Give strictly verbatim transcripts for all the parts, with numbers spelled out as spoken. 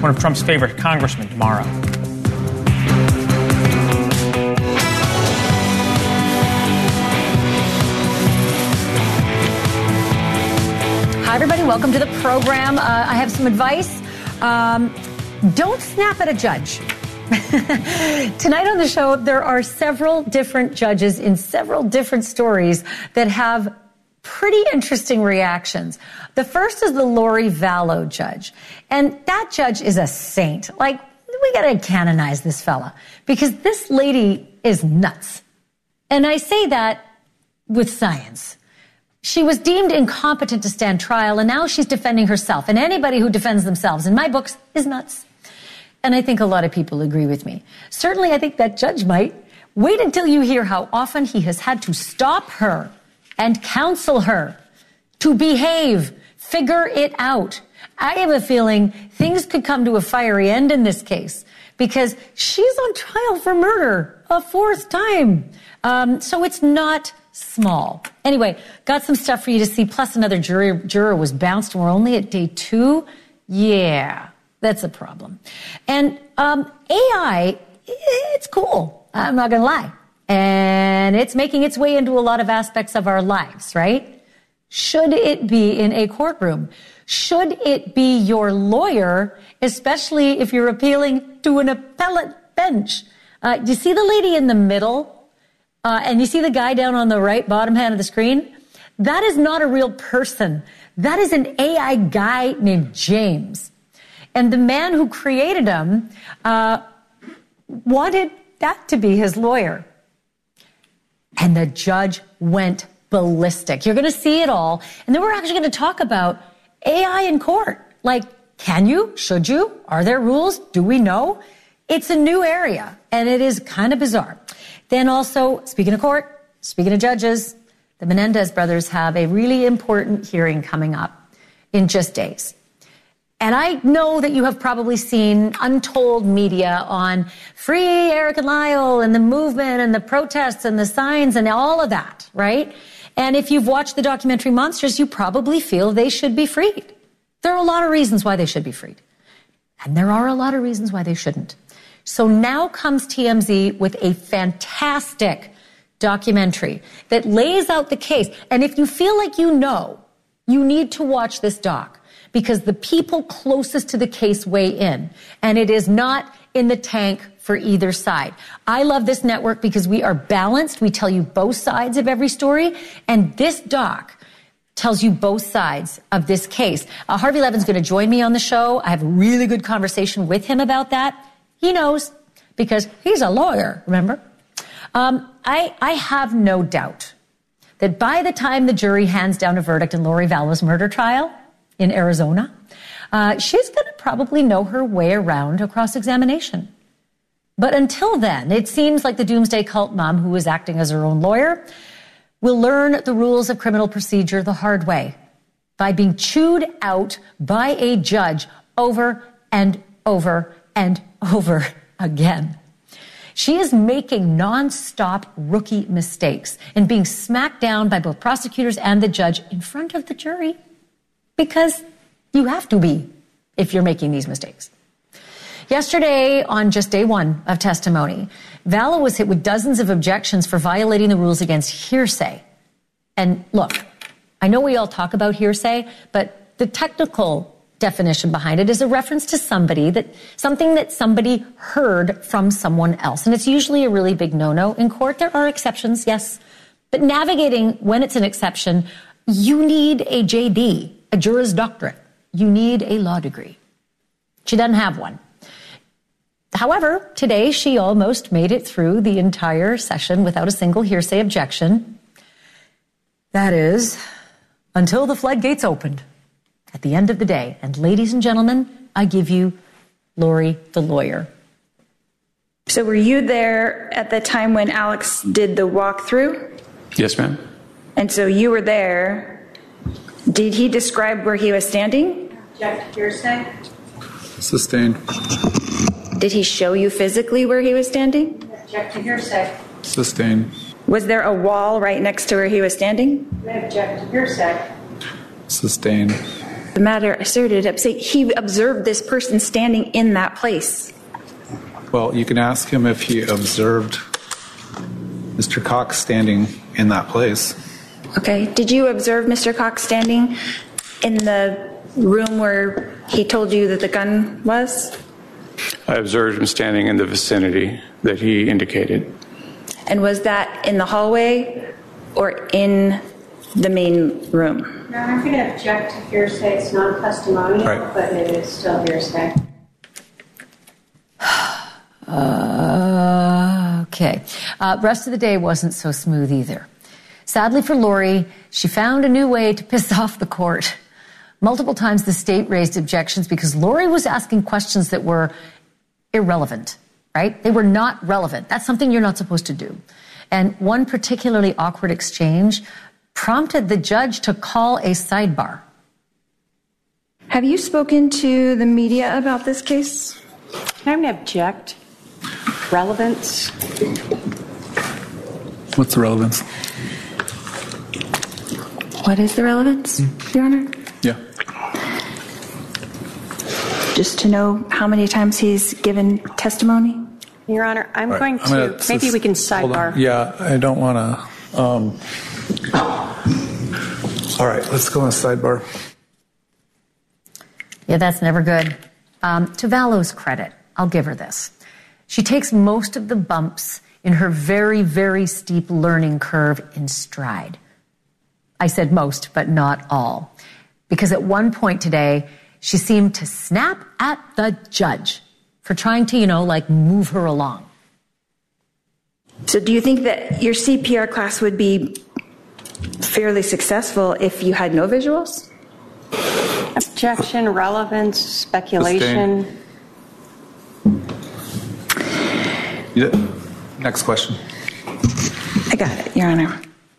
one of Trump's favorite congressmen, tomorrow. Hi, everybody. Welcome to the program. Uh, I have some advice. Um, don't snap at a judge. Tonight on the show, there are several different judges in several different stories that have pretty interesting reactions. The first is the Lori Vallow judge. And that judge is a saint. Like, we got to canonize this fella because this lady is nuts. And I say that with science. She was deemed incompetent to stand trial, and now she's defending herself. And anybody who defends themselves, in my books, is nuts. And I think a lot of people agree with me. Certainly, I think that judge might. Wait until you hear how often he has had to stop her and counsel her to behave, figure it out. I have a feeling things could come to a fiery end in this case because she's on trial for murder a fourth time. Um, so it's not small. Anyway, got some stuff for you to see. Plus another juror, juror was bounced and we're only at day two. Yeah, that's a problem. And um, A I, it's cool. I'm not going to lie. And it's making its way into a lot of aspects of our lives, right? Should it be in a courtroom? Should it be your lawyer, especially if you're appealing to an appellate bench? Uh, do you see the lady in the middle? Uh, and you see the guy down on the right bottom hand of the screen? That is not a real person. That is an A I guy named James. And the man who created him uh, wanted that to be his lawyer. And the judge went ballistic. You're going to see it all. And then we're actually going to talk about A I in court. Like, can you? Should you? Are there rules? Do we know? It's a new area, and it is kind of bizarre. Then also, speaking of court, speaking of judges, the Menendez brothers have a really important hearing coming up in just days. And I know that you have probably seen untold media on free Eric and Lyle and the movement and the protests and the signs and all of that, right? And if you've watched the documentary Monsters, you probably feel they should be freed. There are a lot of reasons why they should be freed. And there are a lot of reasons why they shouldn't. So now comes T M Z with a fantastic documentary that lays out the case. And if you feel like you know, you need to watch this doc because the people closest to the case weigh in. And it is not in the tank for either side. I love this network because we are balanced. We tell you both sides of every story. And this doc tells you both sides of this case. Uh, Harvey Levin's going to join me on the show. I have a really good conversation with him about that. He knows because he's a lawyer, remember? Um, I, I have no doubt that by the time the jury hands down a verdict in Lori Vallow's murder trial in Arizona, uh, she's going to probably know her way around a cross-examination. But until then, it seems like the doomsday cult mom, who is acting as her own lawyer, will learn the rules of criminal procedure the hard way by being chewed out by a judge over and over and over again. She is making nonstop rookie mistakes and being smacked down by both prosecutors and the judge in front of the jury because you have to be if you're making these mistakes. Yesterday, on just day one of testimony, Vallow was hit with dozens of objections for violating the rules against hearsay. And look, I know we all talk about hearsay, but the technical definition behind it is a reference to somebody that something that somebody heard from someone else. And it's usually a really big no-no. In court, there are exceptions, yes. But navigating when it's an exception, you need a J D, a Juris Doctorate. You need a law degree. She doesn't have one. However, today she almost made it through the entire session without a single hearsay objection. That is, until the floodgates opened at the end of the day. And ladies and gentlemen, I give you Lori, the lawyer. So were you there at the time when Alex did the walkthrough? Yes, ma'am. And so you were there. Did he describe where he was standing? Object to hearsay. Sustained. Did he show you physically where he was standing? Object to hearsay. Sustained. Was there a wall right next to where he was standing? I object to hearsay. Sustained. the matter asserted, he observed this person standing in that place. Well, you can ask him if he observed Mister Cox standing in that place. Okay. Did you observe Mister Cox standing in the room where he told you that the gun was? I observed him standing in the vicinity that he indicated. And was that in the hallway or in the main room? Your Honor, I'm going to object to hearsay. It's non-testimonial, Right. but it is still hearsay. Uh, okay. Uh, rest of the day wasn't so smooth either. Sadly for Lori, she found a new way to piss off the court. Multiple times the state raised objections because Lori was asking questions that were irrelevant, right? They were not relevant. That's something you're not supposed to do. And one particularly awkward exchange prompted the judge to call a sidebar. Have you spoken to the media about this case? I'm going to object. Relevance. What's the relevance? What is the relevance, Your Honor? Yeah. Just to know how many times he's given testimony? Your Honor, I'm Right. going I'm to, gonna maybe sus- we can hold on. sidebar. Yeah, I don't want to. Um, all right, let's go on a sidebar. Yeah, that's never good. Um, to Valo's credit, I'll give her this. She takes most of the bumps in her very, very steep learning curve in stride. I said most, but not all. Because at one point today, she seemed to snap at the judge for trying to, you know, like move her along. So do you think that your C P R class would be fairly successful if you had no visuals? Objection, relevance, speculation. Yeah. Next question. I got it, Your Honor.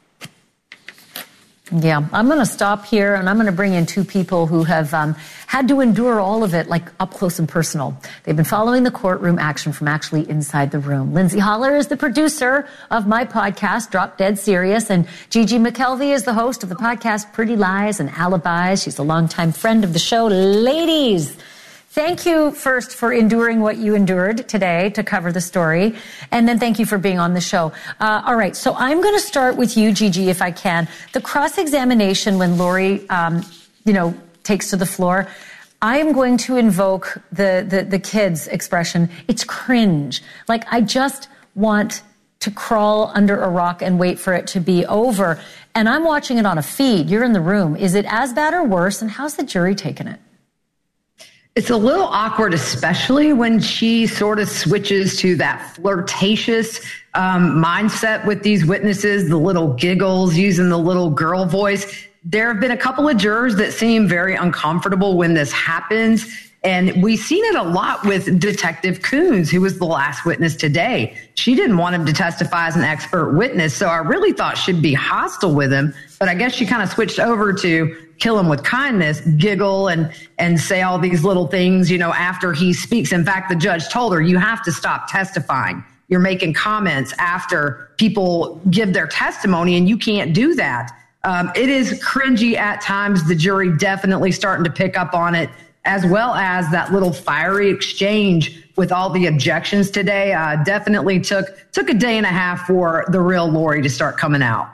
Yeah, I'm going to stop here and I'm going to bring in two people who have um, had to endure all of it, like up close and personal. They've been following the courtroom action from actually inside the room. Lindsay Holler is the producer of my podcast, Drop Dead Serious, and Gigi McKelvey is the host of the podcast, Pretty Lies and Alibis. She's a longtime friend of the show. Ladies, thank you first for enduring what you endured today to cover the story. And then thank you for being on the show. Uh, all right. So I'm going to start with you, Gigi, if I can. The cross-examination when Lori, um, you know, takes to the floor, I am going to invoke the, the, the kids' expression. It's cringe. Like, I just want to crawl under a rock and wait for it to be over. And I'm watching it on a feed. You're in the room. Is it as bad or worse? And how's the jury taking it? It's a little awkward, especially when she sort of switches to that flirtatious um, mindset with these witnesses, the little giggles, using the little girl voice. There have been a couple of jurors that seem very uncomfortable when this happens. And we've seen it a lot with Detective Coons, who was the last witness today. She didn't want him to testify as an expert witness, so I really thought she'd be hostile with him. But I guess she kind of switched over to kill him with kindness, giggle and and say all these little things, you know, after he speaks. In fact, the judge told her, you have to stop testifying. You're making comments after people give their testimony, and you can't do that. Um, it is cringy at times. The jury definitely starting to pick up on it, as well as that little fiery exchange with all the objections today. Uh, definitely took took a day and a half for the real Lori to start coming out.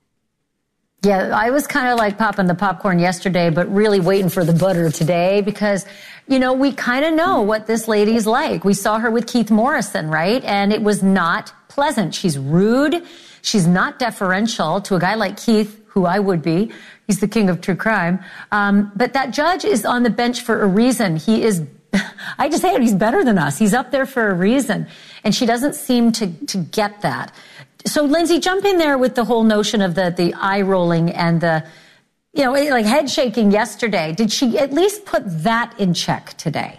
Yeah, I was kind of like popping the popcorn yesterday, but really waiting for the butter today because, you know, we kind of know what this lady's like. We saw her with Keith Morrison, right? And it was not pleasant. She's rude. She's not deferential to a guy like Keith, who I would be. He's the king of true crime. Um, but that judge is on the bench for a reason. He is, I just say it, he's better than us. He's up there for a reason. And she doesn't seem to, to get that. So, Lindsay, jump in there with the whole notion of the, the eye rolling and the, you know, like head shaking yesterday. Did she at least put that in check today?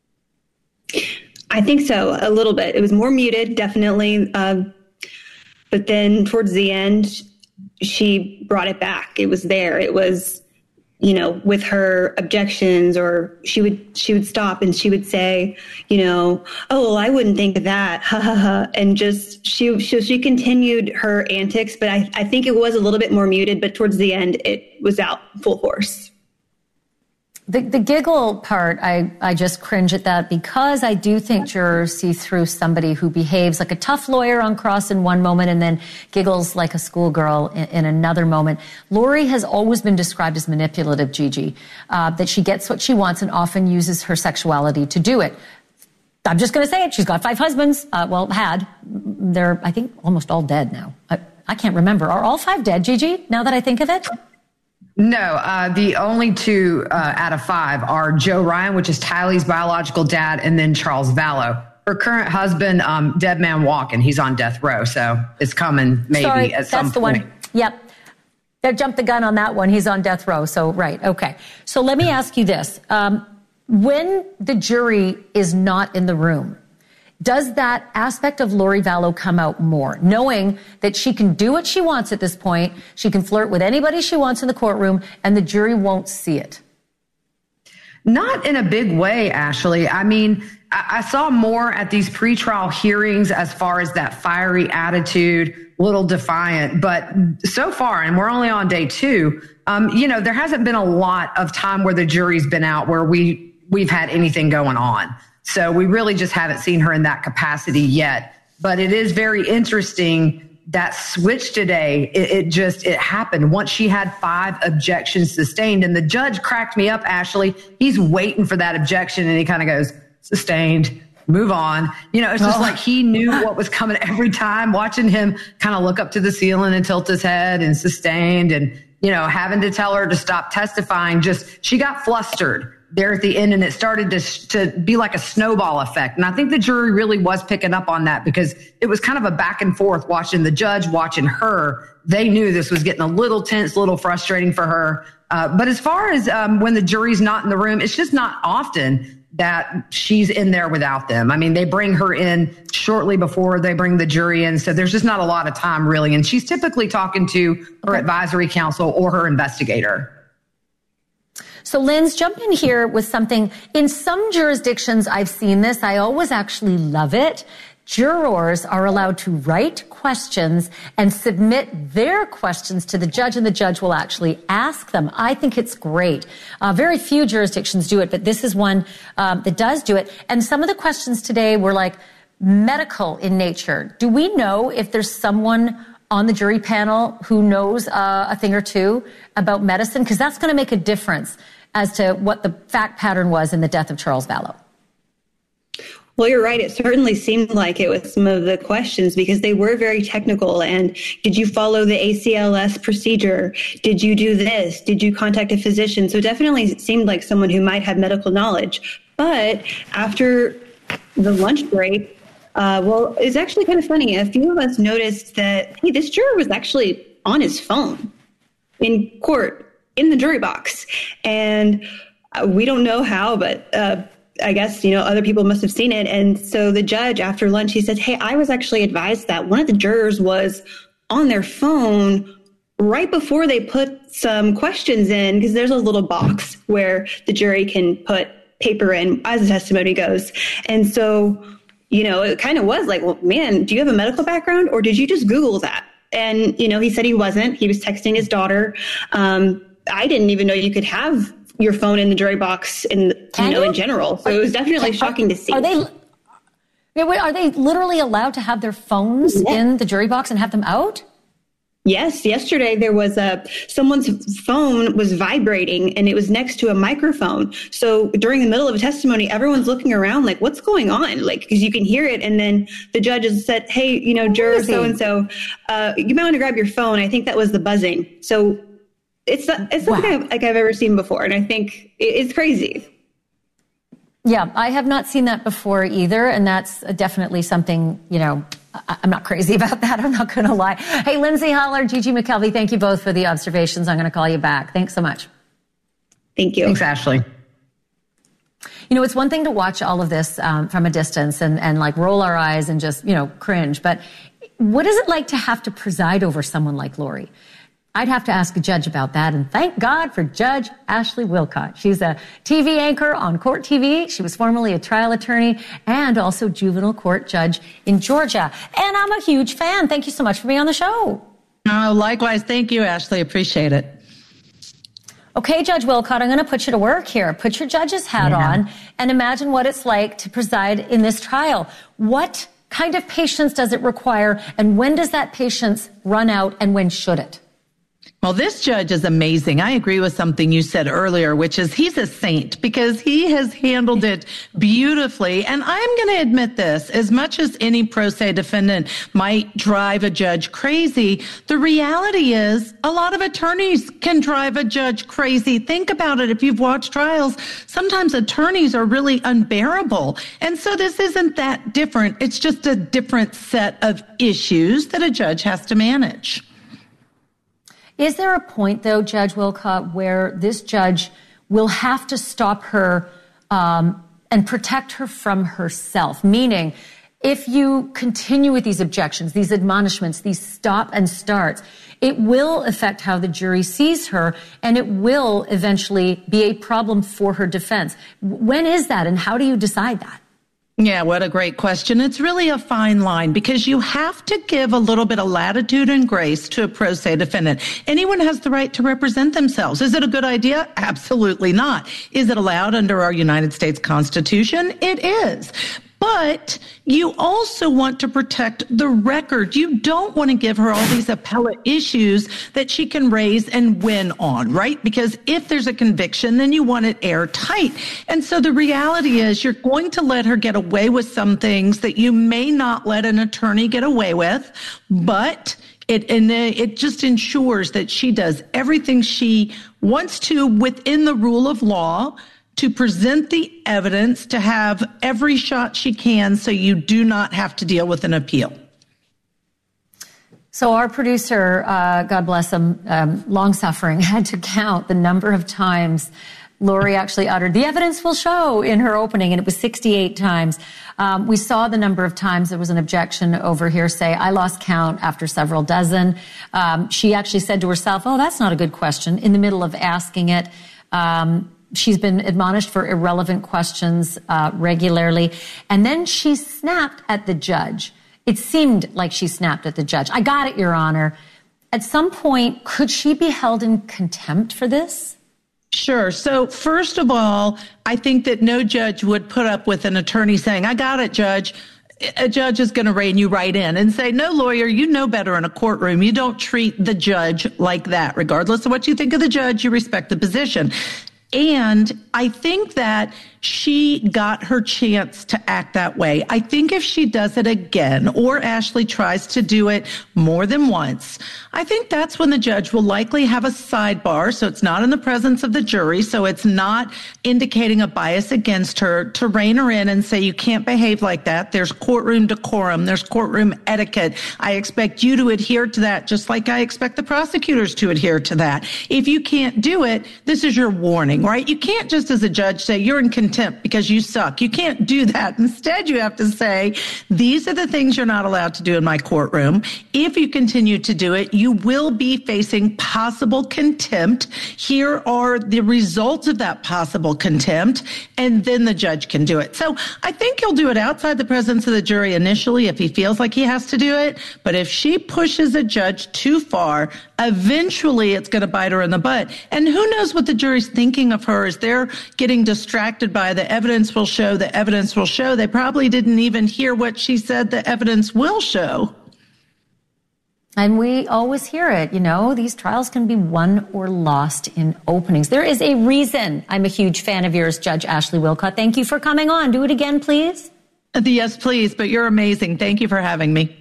I think so, a little bit. It was more muted, definitely. Uh, but then towards the end, she brought it back. It was there. It was, you know, with her objections, or she would she would stop and she would say, you know, oh, well, I wouldn't think of that, ha ha ha, and just she she, she continued her antics. But I, I think it was a little bit more muted. But towards the end, it was out full force. The, the giggle part, I, I just cringe at that because I do think jurors see through somebody who behaves like a tough lawyer on cross in one moment and then giggles like a schoolgirl in, in another moment. Lori has always been described as manipulative, Gigi, uh, that she gets what she wants and often uses her sexuality to do it. I'm just going to say it. She's got five husbands. Uh, well, had. They're, I think, almost all dead now. I, I can't remember. Are all five dead, Gigi, now that I think of it? No, uh, the only two uh, out of five are Joe Ryan, which is Tylee's biological dad, and then Charles Vallow. Her current husband, um, dead man walking. He's on death row, so it's coming maybe Sorry, at some that's the point. one. Yep. They jumped the gun on that one. He's on death row. So, right. Okay. So let me ask you this. Um, when the jury is not in the room, does that aspect of Lori Vallow come out more, knowing that she can do what she wants at this point, she can flirt with anybody she wants in the courtroom, and the jury won't see it? Not in a big way, Ashley. I mean, I, I saw more at these pretrial hearings as far as that fiery attitude, little defiant. But so far, and we're only on day two, um, you know, there hasn't been a lot of time where the jury's been out where we, we've had anything going on. So we really just haven't seen her in that capacity yet. But it is very interesting that switch today. It, it just, it happened once she had five objections sustained. And the judge cracked me up, Ashley. He's waiting for that objection and he kind of goes, sustained, move on. You know, it's just oh. like he knew what was coming every time, watching him kind of look up to the ceiling and tilt his head and sustained and, you know, having to tell her to stop testifying. Just, she got flustered there at the end, and it started to to be like a snowball effect. And I think the jury really was picking up on that because it was kind of a back and forth watching the judge, watching her. They knew this was getting a little tense, a little frustrating for her. Uh, but as far as um, when the jury's not in the room, it's just not often that she's in there without them. I mean, they bring her in shortly before they bring the jury in. So there's just not a lot of time really. And she's typically talking to her advisory counsel or her investigator. So, Linz, jump in here with something. In some jurisdictions, I've seen this. I always actually love it. Jurors are allowed to write questions and submit their questions to the judge, and the judge will actually ask them. I think it's great. Uh, very few jurisdictions do it, but this is one um, that does do it. And some of the questions today were like medical in nature. Do we know if there's someone on the jury panel who knows uh, a thing or two about medicine? Because that's going to make a difference as to what the fact pattern was in the death of Charles Vallow. Well, you're right. It certainly seemed like it was some of the questions because they were very technical. And did you follow the A C L S procedure? Did you do this? Did you contact a physician? So definitely it seemed like someone who might have medical knowledge. But after the lunch break, Uh, well, it's actually kind of funny. A few of us noticed that, hey, this juror was actually on his phone in court in the jury box. And uh, we don't know how, but uh, I guess, you know, other people must have seen it. And so the judge after lunch, he said, hey, I was actually advised that one of the jurors was on their phone right before they put some questions in, because there's a little box where the jury can put paper in as the testimony goes. And so, you know, it kind of was like, well, man, do you have a medical background or did you just Google that? And, you know, he said he wasn't. He was texting his daughter. Um, I didn't even know you could have your phone in the jury box in, you know, in general. So it was definitely shocking to see. Are they, are they literally allowed to have their phones yeah. in the jury box and have them out? Yes. Yesterday there was a, someone's phone was vibrating and it was next to a microphone. So during the middle of a testimony, everyone's looking around like, what's going on? Like, cause you can hear it. And then the judges said, hey, you know, juror so-and-so, uh, you might want to grab your phone. I think that was the buzzing. So it's, it's wow. something I've, like I've ever seen before. And I think it's crazy. Yeah, I have not seen that before either. And that's definitely something, you know, I'm not crazy about that. I'm not going to lie. Hey, Lindsay Holler, Gigi McKelvey, thank you both for the observations. I'm going to call you back. Thanks so much. Thank you. Thanks, Ashley. You know, it's one thing to watch all of this um, from a distance and, and like roll our eyes and just, you know, cringe. But what is it like to have to preside over someone like Lori? I'd have to ask a judge about that. And thank God for Judge Ashley Wilcott. She's a T V anchor on Court T V. She was formerly a trial attorney and also juvenile court judge in Georgia. And I'm a huge fan. Thank you so much for being on the show. Oh, likewise. Thank you, Ashley. Appreciate it. Okay, Judge Wilcott, I'm going to put you to work here. Put your judge's hat yeah. on and imagine what it's like to preside in this trial. What kind of patience does it require, and when does that patience run out, and when should it? Well, this judge is amazing. I agree with something you said earlier, which is he's a saint because he has handled it beautifully. And I'm going to admit this, as much as any pro se defendant might drive a judge crazy, the reality is a lot of attorneys can drive a judge crazy. Think about it. If you've watched trials, sometimes attorneys are really unbearable. And so this isn't that different. It's just a different set of issues that a judge has to manage. Is there a point, though, Judge Wilcott, where this judge will have to stop her um, and protect her from herself? Meaning, if you continue with these objections, these admonishments, these stop and starts, it will affect how the jury sees her, and it will eventually be a problem for her defense. When is that, and how do you decide that? Yeah, what a great question. It's really a fine line because you have to give a little bit of latitude and grace to a pro se defendant. Anyone has the right to represent themselves. Is it a good idea? Absolutely not. Is it allowed under our United States Constitution? It is. But you also want to protect the record. You don't want to give her all these appellate issues that she can raise and win on, right? Because if there's a conviction, then you want it airtight. And so the reality is you're going to let her get away with some things that you may not let an attorney get away with, but it, and it just ensures that she does everything she wants to within the rule of law, to present the evidence, to have every shot she can so you do not have to deal with an appeal. So our producer, uh, God bless him, um, long-suffering, had to count the number of times Lori actually uttered, "The evidence will show," in her opening, and it was sixty-eight times. Um, we saw the number of times there was an objection over hearsay. I lost count after several dozen. Um, she actually said to herself, "Oh, that's not a good question," in the middle of asking it. Um, She's been admonished for irrelevant questions uh, regularly. And then she snapped at the judge. It seemed like she snapped at the judge. "I got it, Your Honor." At some point, could she be held in contempt for this? Sure. So first of all, I think that no judge would put up with an attorney saying, "I got it, Judge." A judge is going to rein you right in and say, "No, lawyer, you know better in a courtroom. You don't treat the judge like that. Regardless of what you think of the judge, you respect the position." And I think that she got her chance to act that way. I think if she does it again, or Ashley tries to do it more than once, I think that's when the judge will likely have a sidebar. So it's not in the presence of the jury. So it's not indicating a bias against her, to rein her in and say, "You can't behave like that. There's courtroom decorum. There's courtroom etiquette. I expect you to adhere to that, just like I expect the prosecutors to adhere to that. If you can't do it, this is your warning," right? You can't just as a judge say, "You're in contempt because you suck." You can't do that. Instead, you have to say, "These are the things you're not allowed to do in my courtroom. If you continue to do it, you will be facing possible contempt. Here are the results of that possible contempt," and then the judge can do it. So I think he'll do it outside the presence of the jury initially if he feels like he has to do it. But if she pushes a judge too far, eventually it's going to bite her in the butt. And who knows what the jury's thinking of her as they're getting distracted by the evidence will show, the evidence will show. They probably didn't even hear what she said the evidence will show. And we always hear it, you know, these trials can be won or lost in openings. There is a reason I'm a huge fan of yours, Judge Ashley Wilcott. Thank you for coming on. Do it again, please. Yes, please. But you're amazing. Thank you for having me.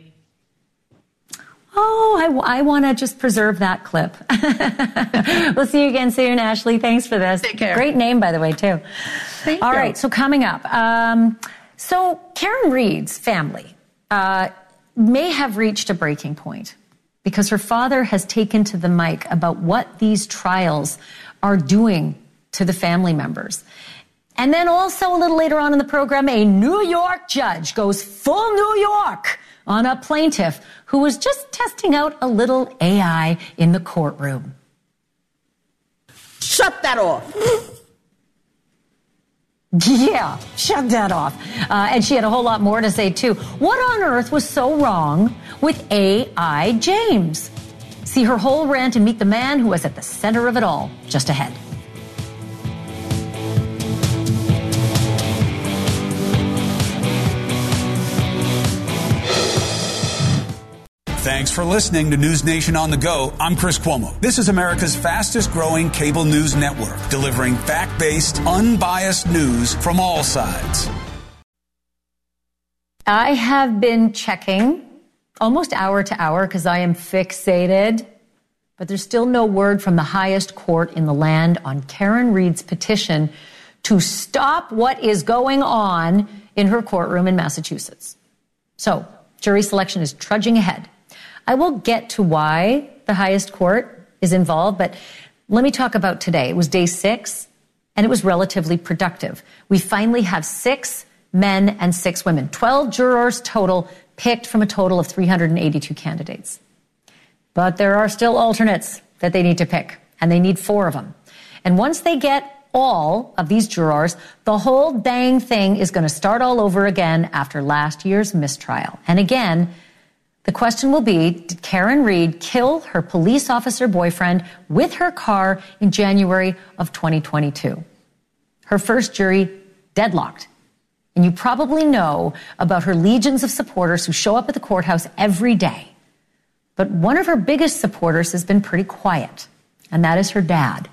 Oh, I, I want to just preserve that clip. We'll see you again soon, Ashley. Thanks for this. Take care. Great name, by the way, too. Thank All you. right, so coming up. Um, so Karen Read's family uh, may have reached a breaking point because her father has taken to the mic about what these trials are doing to the family members. And then also a little later on in the program, a New York judge goes full New York on a plaintiff who was just testing out a little A I in the courtroom. Shut that off. Yeah, shut that off. Uh, and she had a whole lot more to say, too. What on earth was so wrong with A I James? See her whole rant and meet the man who was at the center of it all just ahead. Thanks for listening to News Nation on the Go. I'm Chris Cuomo. This is America's fastest growing cable news network, delivering fact-based, unbiased news from all sides. I have been checking almost hour to hour because I am fixated, but there's still no word from the highest court in the land on Karen Read's petition to stop what is going on in her courtroom in Massachusetts. So, jury selection is trudging ahead. I will get to why the highest court is involved, but let me talk about today. It was day six, and it was relatively productive. We finally have six men and six women, twelve jurors total, picked from a total of three hundred eighty-two candidates. But there are still alternates that they need to pick, and they need four of them. And once they get all of these jurors, the whole dang thing is going to start all over again after last year's mistrial. And again, the question will be, did Karen Read kill her police officer boyfriend with her car in January of twenty twenty-two? Her first jury deadlocked. And you probably know about her legions of supporters who show up at the courthouse every day. But one of her biggest supporters has been pretty quiet, and that is her dad.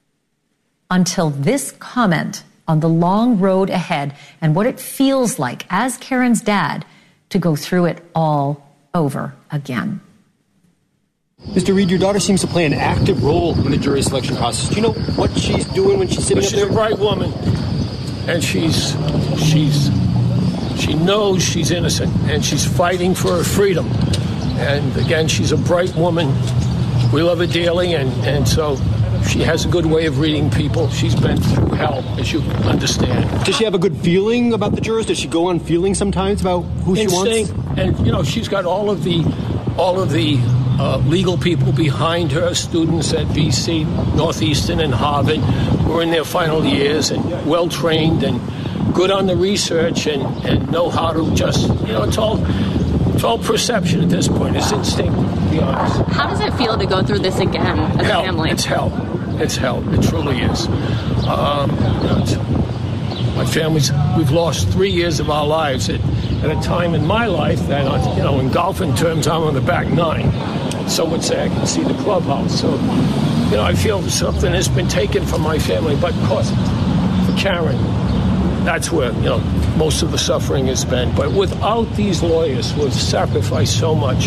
Until this comment on the long road ahead and what it feels like as Karen's dad to go through it all over again. Mister Read, your daughter seems to play an active role in the jury selection process. Do you know what she's doing when she's sitting well, up there? She's a bright woman, and she's she's she knows she's innocent, and she's fighting for her freedom. And again, she's a bright woman. We love her dearly, and, and so she has a good way of reading people. She's been through hell, as you understand. Does she have a good feeling about the jurors? Does she go on feeling sometimes about who she Instinct, wants? And you know, she's got all of the all of the uh, legal people behind her, students at B C, Northeastern, and Harvard, who are in their final years and well trained and good on the research and, and know how to just, you know, it's all it's all perception at this point. It's instinct, to be honest. How does it feel to go through this again as hell. a family? It's hell. It's hell. It truly is. Um, you know, it's, my family's, we've lost three years of our lives at, at a time in my life that, you know, in golfing terms, I'm on the back nine. Some would say I can see the clubhouse. So, you know, I feel something has been taken from my family. But of course, for Karen, that's where, you know, most of the suffering has been. But without these lawyers who have sacrificed so much,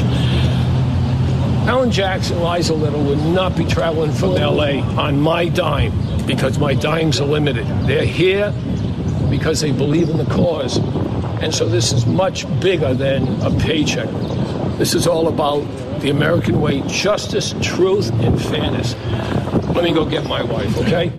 Alan Jackson, Liza Little would not be traveling from L A on my dime, because my dimes are limited. They're here because they believe in the cause. And so this is much bigger than a paycheck. This is all about the American way, justice, truth, and fairness. Let me go get my wife, okay?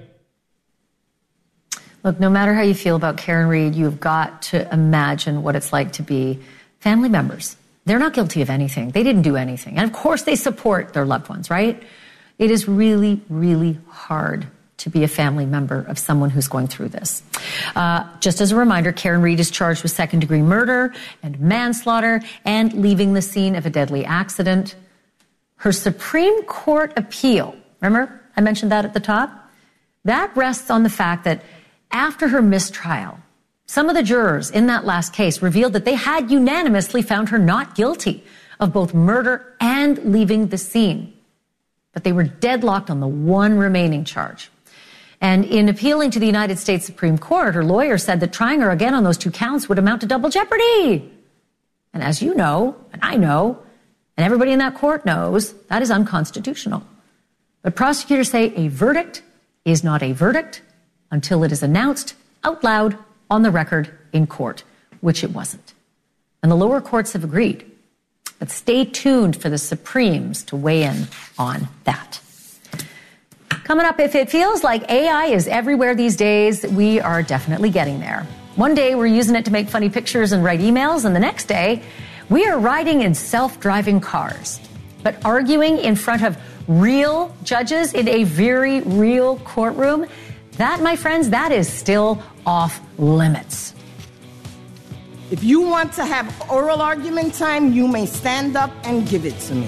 Look, no matter how you feel about Karen Read, you've got to imagine what it's like to be family members. They're not guilty of anything. They didn't do anything. And of course they support their loved ones, right? It is really, really hard to be a family member of someone who's going through this. Uh, just as a reminder, Karen Read is charged with second-degree murder and manslaughter and leaving the scene of a deadly accident. Her Supreme Court appeal, remember I mentioned that at the top? That rests on the fact that after her mistrial, some of the jurors in that last case revealed that they had unanimously found her not guilty of both murder and leaving the scene. But they were deadlocked on the one remaining charge. And in appealing to the United States Supreme Court, her lawyer said that trying her again on those two counts would amount to double jeopardy. And as you know, and I know, and everybody in that court knows, that is unconstitutional. But prosecutors say a verdict is not a verdict until it is announced out loud on the record in court, which it wasn't. And the lower courts have agreed. But stay tuned for the Supremes to weigh in on that. Coming up, if it feels like A I is everywhere these days, we are definitely getting there. One day we're using it to make funny pictures and write emails, and the next day we are riding in self-driving cars. But arguing in front of real judges in a very real courtroom, that, my friends, that is still off limits. If you want to have oral argument time, you may stand up and give it to me.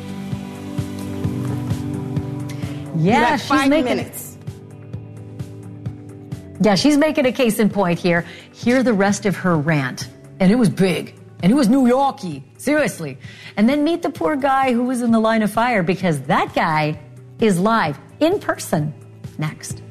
Yeah, you have she's five making minutes. Yeah, she's making a case in point here. Hear the rest of her rant. And it was big. And it was New Yorkie, seriously. And then meet the poor guy who was in the line of fire, because that guy is live, in person, next.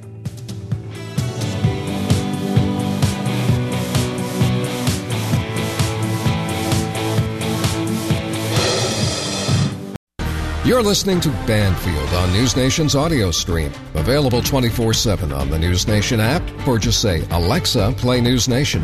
You're listening to Banfield on News Nation's audio stream. Available twenty-four seven on the News Nation app, or just say, Alexa, play News Nation.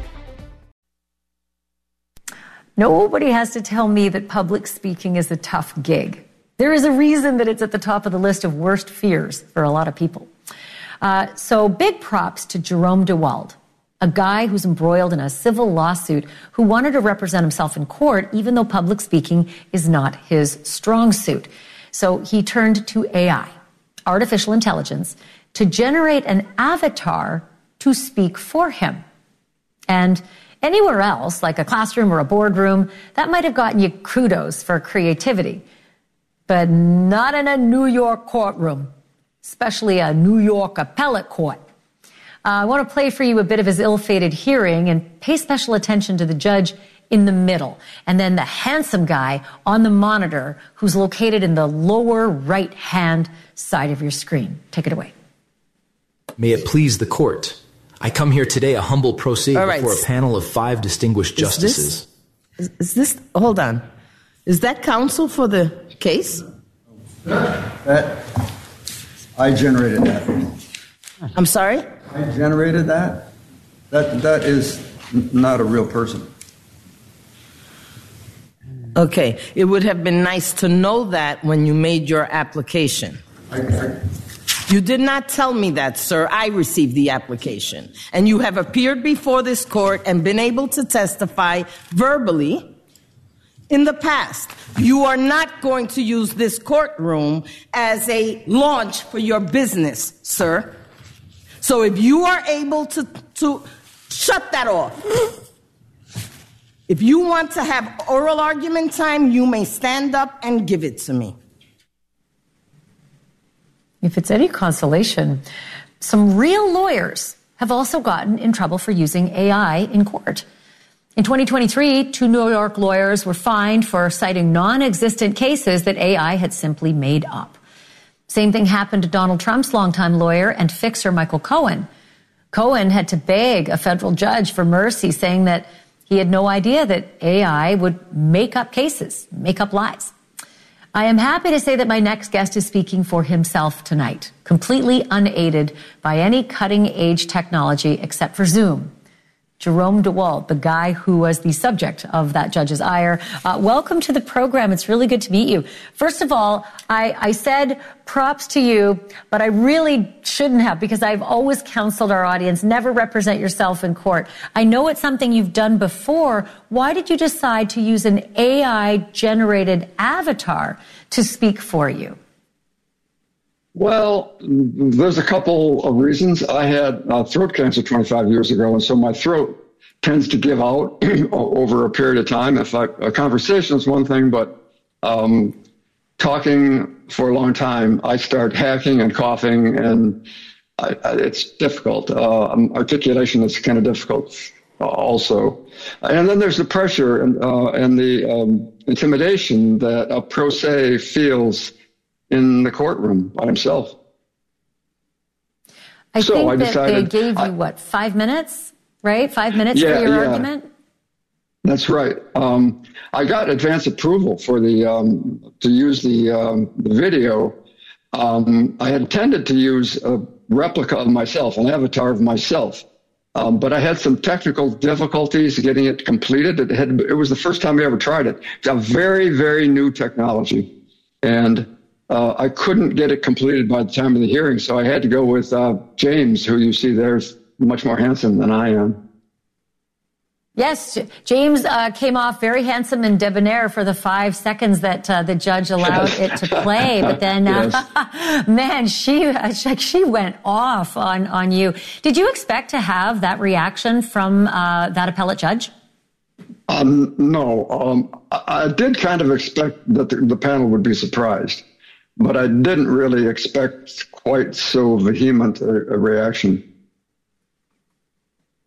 Nobody has to tell me that public speaking is a tough gig. There is a reason that it's at the top of the list of worst fears for a lot of people. Uh, so big props to Jerome DeWald, a guy who's embroiled in a civil lawsuit who wanted to represent himself in court, even though public speaking is not his strong suit. So he turned to A I, artificial intelligence, to generate an avatar to speak for him. And anywhere else, like a classroom or a boardroom, that might have gotten you kudos for creativity. But not in a New York courtroom, especially a New York appellate court. Uh, I want to play for you a bit of his ill-fated hearing and pay special attention to the judge in the middle, and then the handsome guy on the monitor who's located in the lower right-hand side of your screen. Take it away. May it please the court. I come here today a humble pro se All right. before a panel of five distinguished Is justices. This, is, is this, hold on. Is that counsel for the case? That, I generated that. I'm sorry? I generated that. That That is n- not a real person. Okay. It would have been nice to know that when you made your application. I, I, You did not tell me that, sir. I received the application. And you have appeared before this court and been able to testify verbally in the past. You are not going to use this courtroom as a launch for your business, sir. So if you are able to, to shut that off. If you want to have oral argument time, you may stand up and give it to me. If it's any consolation, some real lawyers have also gotten in trouble for using A I in court. In twenty twenty-three, two New York lawyers were fined for citing non-existent cases that A I had simply made up. Same thing happened to Donald Trump's longtime lawyer and fixer Michael Cohen. Cohen had to beg a federal judge for mercy, saying that he had no idea that A I would make up cases, make up lies. I am happy to say that my next guest is speaking for himself tonight, completely unaided by any cutting-edge technology except for Zoom. Jerome DeWald, the guy who was the subject of that judge's ire. Uh, welcome to the program. It's really good to meet you. First of all, I, I said props to you, but I really shouldn't have, because I've always counseled our audience, never represent yourself in court. I know it's something you've done before. Why did you decide to use an A I-generated avatar to speak for you? Well, there's a couple of reasons. I had uh, throat cancer twenty-five years ago, and so my throat tends to give out over a period of time. If I, a conversation is one thing, but um, talking for a long time, I start hacking and coughing, and I, I, it's difficult. Uh, articulation is kind of difficult uh, also. And then there's the pressure and, uh, and the um, intimidation that a pro se feels in the courtroom by himself. I so think I that decided, they gave you, I, what, five minutes, right? Five minutes yeah, for your yeah. argument? That's right. Um, I got advance approval for the um, to use the, um, the video. Um, I had intended to use a replica of myself, an avatar of myself, um, but I had some technical difficulties getting it completed. It had it was the first time I ever tried it. It's a very, very new technology, and Uh, I couldn't get it completed by the time of the hearing, so I had to go with uh, James, who you see there is much more handsome than I am. Yes, James uh, came off very handsome and debonair for the five seconds that uh, the judge allowed it to play. But then, uh, yes. man, she she went off on, on you. Did you expect to have that reaction from uh, that appellate judge? Um, no, um, I, I did kind of expect that the, the panel would be surprised, but I didn't really expect quite so vehement a, a reaction.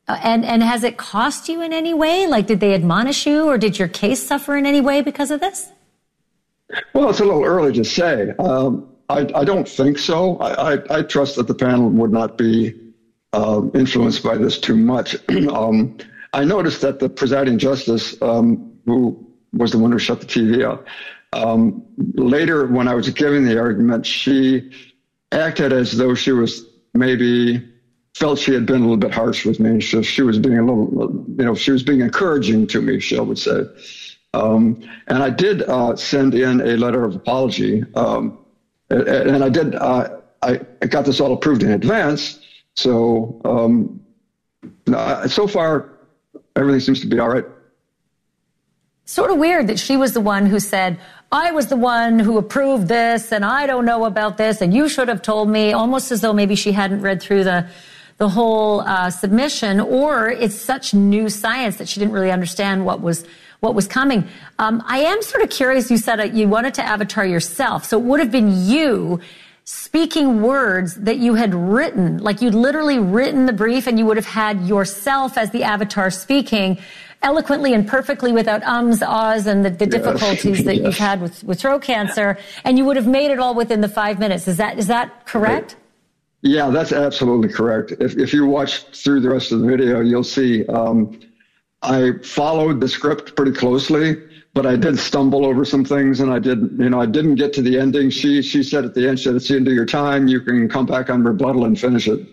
Uh, and, and has it cost you in any way? Like, did they admonish you, or did your case suffer in any way because of this? Well, it's a little early to say. Um, I, I don't think so. I, I, I trust that the panel would not be uh, influenced by this too much. um, I noticed that the presiding justice, um, who was the one who shut the T V off, um, later when I was giving the argument, she acted as though she was maybe felt she had been a little bit harsh with me. So she was being a little, you know, she was being encouraging to me, Shell would say. Um, and I did uh, send in a letter of apology. Um, and, and I did, uh, I, I got this all approved in advance. So um, no, so far, everything seems to be all right. Sort of weird that she was the one who said, I was the one who approved this, and I don't know about this, and you should have told me, almost as though maybe she hadn't read through the the whole uh, submission, or it's such new science that she didn't really understand what was what was coming. Um, I am sort of curious, you said uh, you wanted to avatar yourself, so it would have been you speaking words that you had written, like you'd literally written the brief, and you would have had yourself as the avatar speaking eloquently and perfectly without ums, ahs, and the, the yes. difficulties that yes. you've had with, with throat cancer, and you would have made it all within the five minutes. Is that is that correct? Yeah, that's absolutely correct. If, if you watch through the rest of the video, you'll see um, I followed the script pretty closely, but I did stumble over some things, and I did, you know, I didn't get to the ending. She she said at the end, she said, it's the end of your time. You can come back on rebuttal and finish it.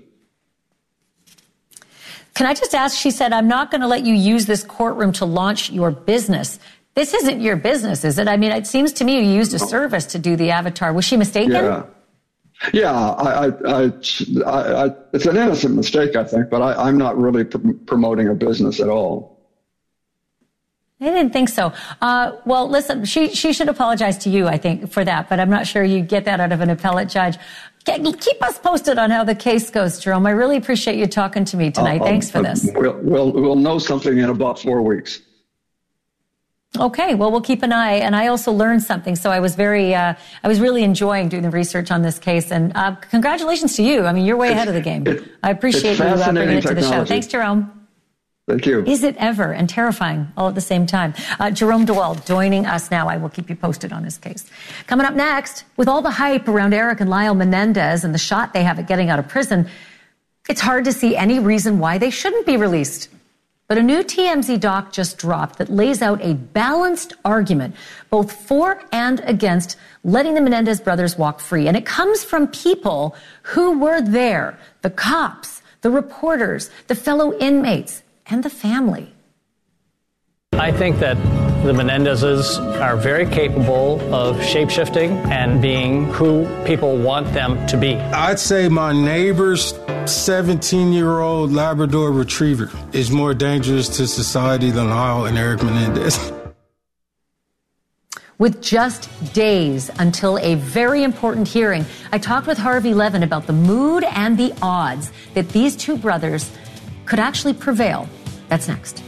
Can I just ask, she said, I'm not going to let you use this courtroom to launch your business. This isn't your business, is it? I mean, it seems to me you used a service to do the avatar. Was she mistaken? Yeah. Yeah, I, I, I, I, I, it's an innocent mistake, I think, but I, I'm not really pr- promoting a business at all. I didn't think so. Uh, well, listen, she, she should apologize to you, I think, for that, but I'm not sure you get that out of an appellate judge. Keep us posted on how the case goes, Jerome. I really appreciate you talking to me tonight. Uh, Thanks for this. We'll, we'll, we'll know something in about four weeks. Okay, well, we'll keep an eye. And I also learned something. So I was very, uh, I was really enjoying doing the research on this case. And uh, congratulations to you. I mean, you're way ahead of the game. It, I appreciate you uh, bringing it to the show. Thanks, Jerome. Thank you. Is it ever? And terrifying all at the same time. Uh, Jerome DeWald joining us now. I will keep you posted on this case. Coming up next, with all the hype around Eric and Lyle Menendez and the shot they have at getting out of prison, it's hard to see any reason why they shouldn't be released. But a new T M Z doc just dropped that lays out a balanced argument, both for and against letting the Menendez brothers walk free. And it comes from people who were there, the cops, the reporters, the fellow inmates, and the family. I think that the Menendezes are very capable of shape-shifting and being who people want them to be. I'd say my neighbor's seventeen-year-old Labrador Retriever is more dangerous to society than Lyle and Eric Menendez. With just days until a very important hearing, I talked with Harvey Levin about the mood and the odds that these two brothers could actually prevail. That's next.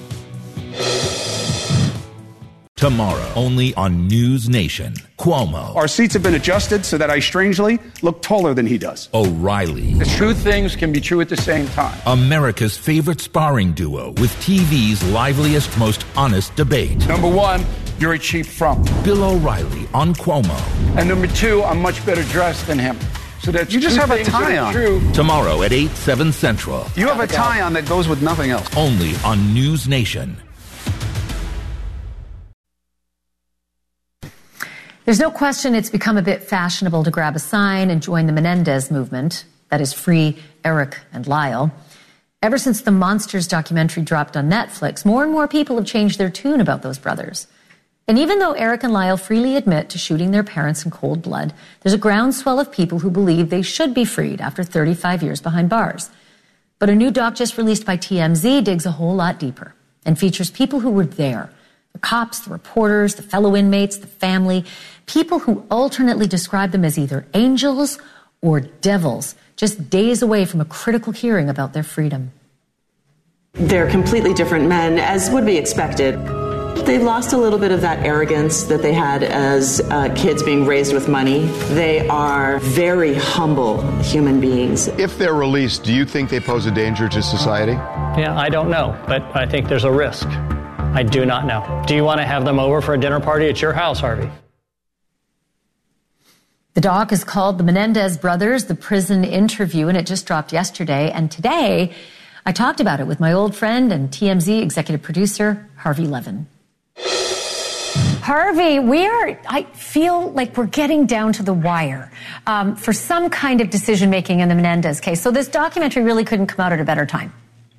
Tomorrow, only on News Nation. Cuomo. Our seats have been adjusted so that I strangely look taller than he does. O'Reilly. The true things can be true at the same time. America's favorite sparring duo with T V's liveliest, most honest debate. Number one, you're a cheap frump. Bill O'Reilly on Cuomo. And number two, I'm much better dressed than him. So that you just have a tie on. True. Tomorrow at eight, seven Central. You have a tie on that goes with nothing else. Only on News Nation. There's no question it's become a bit fashionable to grab a sign and join the Menendez movement, that is, free Eric and Lyle. Ever since the Monsters documentary dropped on Netflix, more and more people have changed their tune about those brothers. And even though Eric and Lyle freely admit to shooting their parents in cold blood, there's a groundswell of people who believe they should be freed after thirty-five years behind bars. But a new doc just released by T M Z digs a whole lot deeper and features people who were there. The cops, the reporters, the fellow inmates, the family, people who alternately describe them as either angels or devils, just days away from a critical hearing about their freedom. They're completely different men, as would be expected. They've lost a little bit of that arrogance that they had as uh, kids being raised with money. They are very humble human beings. If they're released, do you think they pose a danger to society? Yeah, I don't know, but I think there's a risk. I do not know. Do you want to have them over for a dinner party at your house, Harvey? The doc is called The Menendez Brothers, The Prison Interview, and it just dropped yesterday. And today, I talked about it with my old friend and T M Z executive producer, Harvey Levin. Harvey, we are, I feel like we're getting down to the wire um, for some kind of decision-making in the Menendez case. So this documentary really couldn't come out at a better time.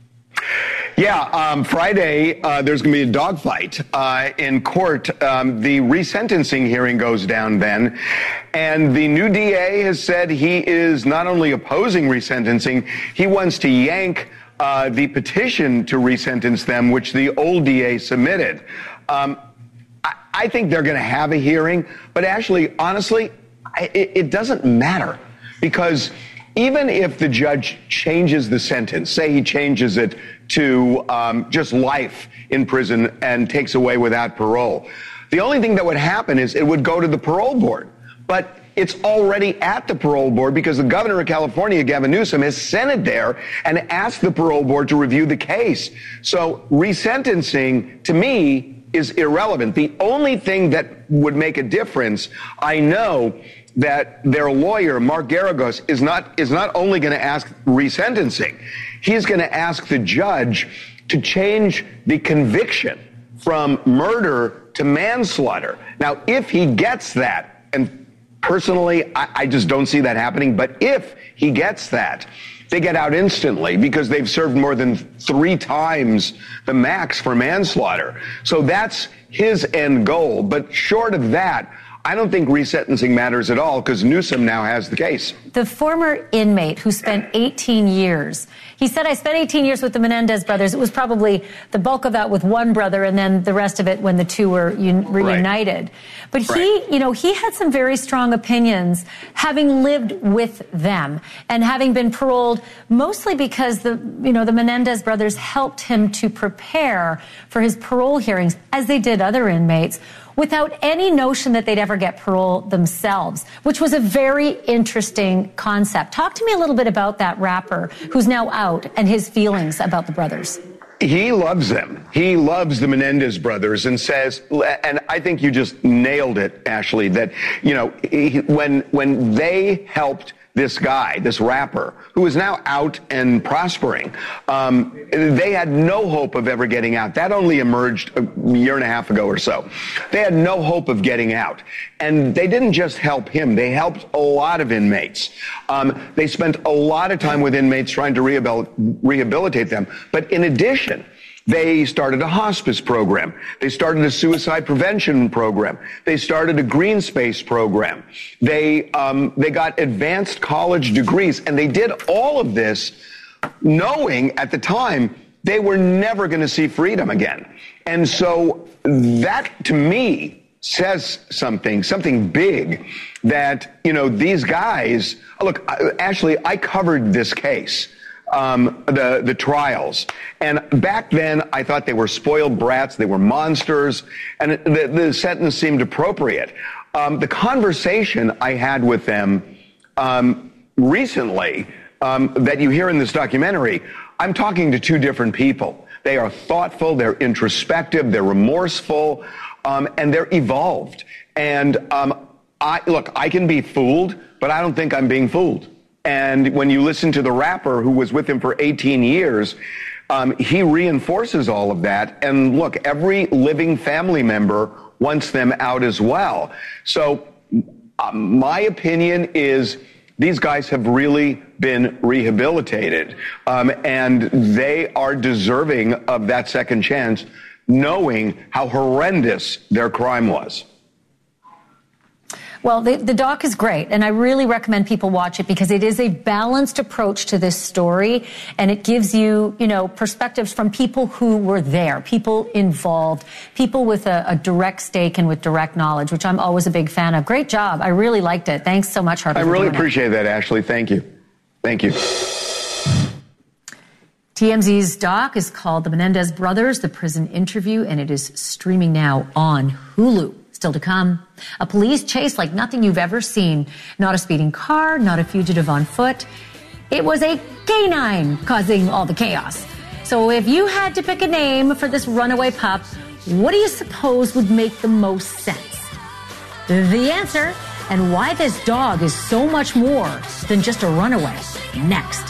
Yeah, um, Friday, uh, there's going to be a dogfight uh, in court. Um, the resentencing hearing goes down then. And the new D A has said he is not only opposing resentencing, he wants to yank uh, the petition to resentence them, which the old D A submitted. Um, I, I think they're going to have a hearing. But actually, honestly, I, it, it doesn't matter, because even if the judge changes the sentence, say he changes it to um, just life in prison and takes away without parole, the only thing that would happen is it would go to the parole board. But it's already at the parole board because the governor of California, Gavin Newsom, has sent it there and asked the parole board to review the case. So resentencing, to me, is irrelevant. The only thing that would make a difference, I know that their lawyer, Mark Garagos, is not is not only going to ask resentencing, he's going to ask the judge to change the conviction from murder to manslaughter. Now, if he gets that, and personally, I, I just don't see that happening, but if he gets that, they get out instantly because they've served more than three times the max for manslaughter. So that's his end goal. But short of that, I don't think resentencing matters at all because Newsom now has the case. The former inmate who spent eighteen years, he said, I spent eighteen years with the Menendez brothers. It was probably the bulk of that with one brother and then the rest of it when the two were un- reunited. Right. But he, right. you know, he had some very strong opinions having lived with them and having been paroled mostly because the, you know, the Menendez brothers helped him to prepare for his parole hearings, as they did other inmates, without any notion that they'd ever get parole themselves, which was a very interesting concept. Talk to me a little bit about that rapper who's now out and his feelings about the brothers. He loves them. He loves the Menendez brothers and says, and I think you just nailed it, Ashley, that, you know, he, when when they helped this guy, this rapper, who is now out and prospering, um, they had no hope of ever getting out. That only emerged a year and a half ago or so. They had no hope of getting out. And they didn't just help him. They helped a lot of inmates. Um, they spent a lot of time with inmates trying to rehabil- rehabilitate them. But in addition, they started a hospice program. They started a suicide prevention program. They started a green space program. They um, they got advanced college degrees, and they did all of this knowing at the time they were never going to see freedom again. And so that, to me, says something, something big, that, you know, these guys, look, Ashley, I covered this case. Um, the, the trials. And back then, I thought they were spoiled brats. They were monsters. And the, the sentence seemed appropriate. Um, the conversation I had with them um, recently um, that you hear in this documentary, I'm talking to two different people. They are thoughtful, they're introspective, they're remorseful, um, and they're evolved. And um, I look, I can be fooled, but I don't think I'm being fooled. And when you listen to the rapper who was with him for eighteen years, um, he reinforces all of that. And look, every living family member wants them out as well. So uh, my opinion is these guys have really been rehabilitated, um, and they are deserving of that second chance, knowing how horrendous their crime was. Well, the, the doc is great, and I really recommend people watch it because it is a balanced approach to this story, and it gives you, you know, perspectives from people who were there, people involved, people with a, a direct stake and with direct knowledge, which I'm always a big fan of. Great job. I really liked it. Thanks so much, Harvey. I really appreciate that, Ashley. Thank you. Thank you. T M Z's doc is called The Menendez Brothers, The Prison Interview, and it is streaming now on Hulu. Still to come, a police chase like nothing you've ever seen. Not a speeding car, not a fugitive on foot. It was a canine causing all the chaos. So if you had to pick a name for this runaway pup, what do you suppose would make the most sense? The answer and why this dog is so much more than just a runaway. Next.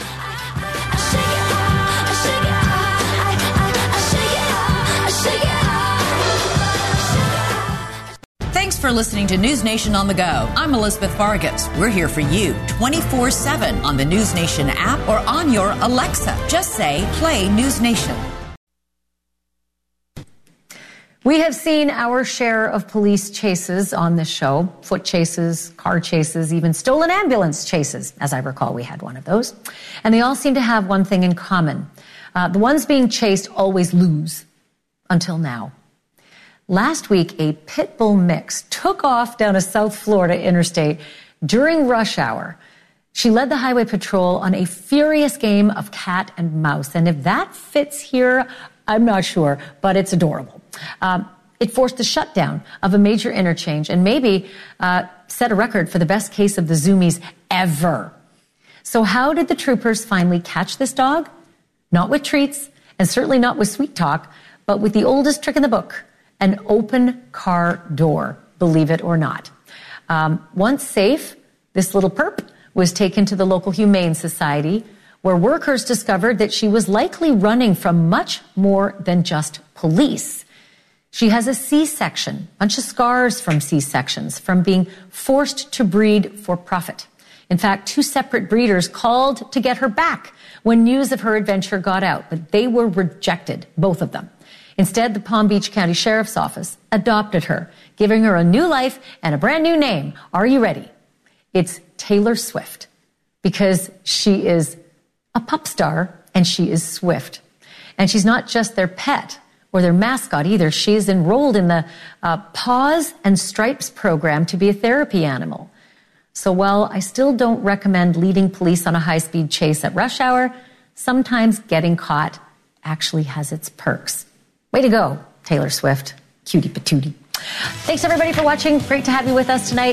Thanks for listening to News Nation on the Go. I'm Elizabeth Vargas. We're here for you twenty-four seven on the News Nation app or on your Alexa. Just say, play News Nation. We have seen our share of police chases on this show, foot chases, car chases, even stolen ambulance chases. As I recall, we had one of those. And they all seem to have one thing in common. Uh, the ones being chased always lose, until now. Last week, a pit bull mix took off down a South Florida interstate during rush hour. She led the highway patrol on a furious game of cat and mouse. And if that fits here, I'm not sure, but it's adorable. Um, it forced the shutdown of a major interchange and maybe uh, set a record for the best case of the zoomies ever. So how did the troopers finally catch this dog? Not with treats, and certainly not with sweet talk, but with the oldest trick in the book, an open car door, believe it or not. Um, once safe, this little perp was taken to the local Humane Society, where workers discovered that she was likely running from much more than just police. She has a C-section, a bunch of scars from C-sections, from being forced to breed for profit. In fact, two separate breeders called to get her back when news of her adventure got out, but they were rejected, both of them. Instead, the Palm Beach County Sheriff's Office adopted her, giving her a new life and a brand new name. Are you ready? It's Taylor Swift, because she is a pup star and she is Swift. And she's not just their pet or their mascot either. She is enrolled in the uh, Paws and Stripes program to be a therapy animal. So while I still don't recommend leading police on a high-speed chase at rush hour, sometimes getting caught actually has its perks. Way to go, Taylor Swift. Cutie patootie. Thanks everybody for watching. Great to have you with us tonight.